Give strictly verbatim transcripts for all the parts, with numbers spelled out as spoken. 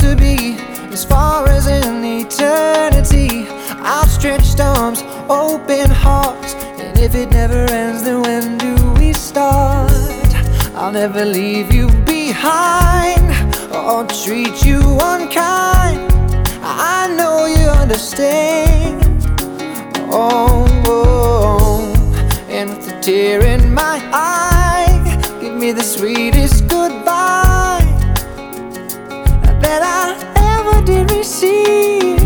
to be as far as in eternity. Outstretched arms, open hearts, and if it never ends, then when do we start? I'll never leave you behind or treat you unkind. I know you understand. Oh, oh, and with a tear in my eye, give me the sweetest goodbye that I ever did receive.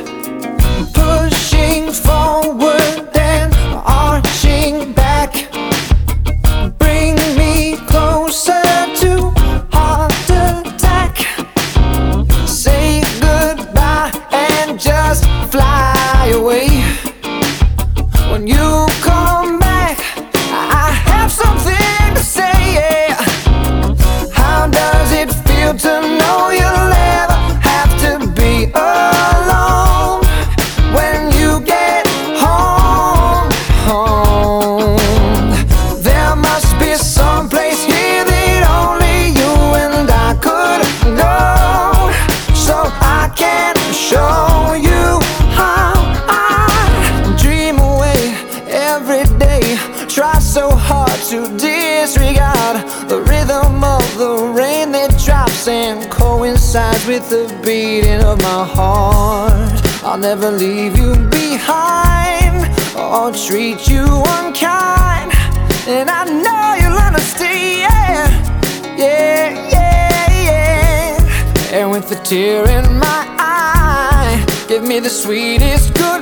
Pushing forward and arching back, bring me closer to heart attack. Say goodbye and just fly away. When you come back, I have something to say, yeah. How does it feel to know you'll never have to be alone when you get home? Home. There must be some place here that only you and I could go, so I can show you how I dream away every day. Try so hard to disregard the rhythm of the rain that drops and coincides with the beating of my heart. I'll never leave you behind or treat you unkind, and I know you'll understand. Yeah, yeah, yeah. And with a tear in my eye, give me the sweetest good